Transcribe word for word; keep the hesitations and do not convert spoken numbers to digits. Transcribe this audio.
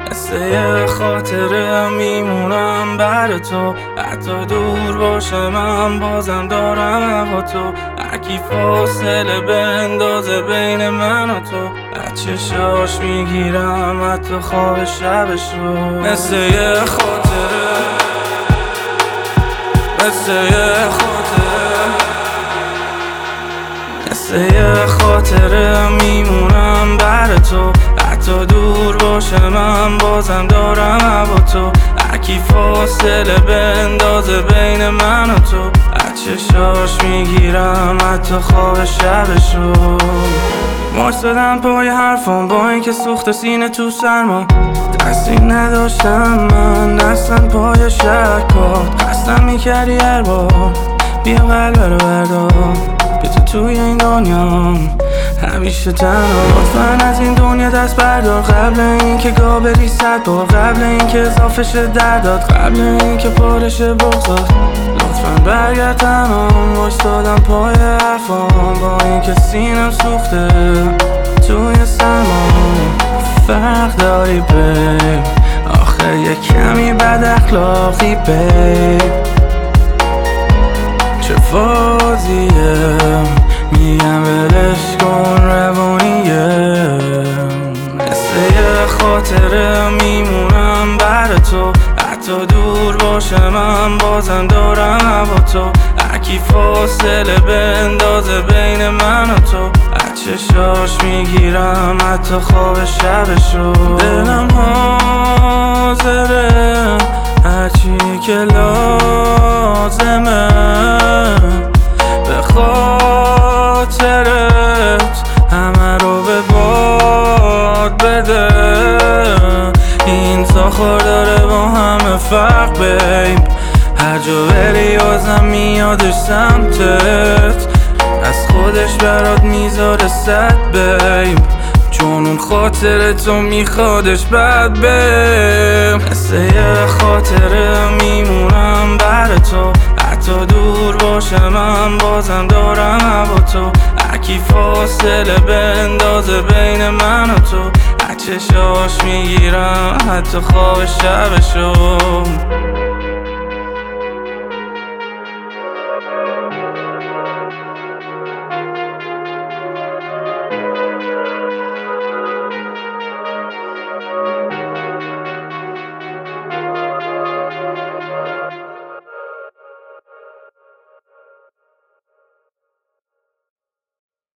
مثل یه خاطره میمونم بر تو، حتی دور باشه من بازم دارم هوا تو. هرکی فاصله بندازه بین من و تو، از چشاش میگیرم حتی خواب شبشو. مثل یه خاطره، مثل یه خاطره، مثل یه خاطره میمونم بر تو، حتی دور باشه من بازم دارم هوا تو. هرکی فاصله بندازه بین من و تو، از چشاش میگیرم حتی خواب شبشو. ماش زدم پای حرفام با اینکه سوخت سینه تو سرما، دستی نداشتم من دستم پای شکات. خستم میکردی هر بار بیا قلب رو بردار، بیا تو توی این دنیا همیشه تنها. لطفاً از این دنیا دست بردار قبل اینکه گا بری صد بار، قبل اینکه اضافه شه درداد، قبل اینکه پارشه بغضات. لطفاً برگرد تمام، وایستادم پای حرفام با اینکه سینم سوخته توی سرما. فرق داری بیب، آخه یه کمی بد اخلاقی بیب. چه فازیه میگم ولش کن روانیه. مثل یه خاطره میمونم بر تو، حتی دور باشه من بازم دارم هوا تو. هرکی فاصله بندازه بین من و تو، از چشاش میگیرم حتی خواب شبشو. دلم حاضره هرچی که لازمه به خاطرت همه رو به باد بده. این ساخار داره با همه فرق بیب، هر جا بری آزم میادش سمتت، از خودش برات میذاره صد بیب، چون اون خاطره تو میخوادش بد بیب. مثل یه خاطره میمونم بر تو، حتی دور باشه من بازم دارم هوا تو. هرکی فاصله بندازه بین من و تو، از چشاش میگیرم حتی خواب شبشو.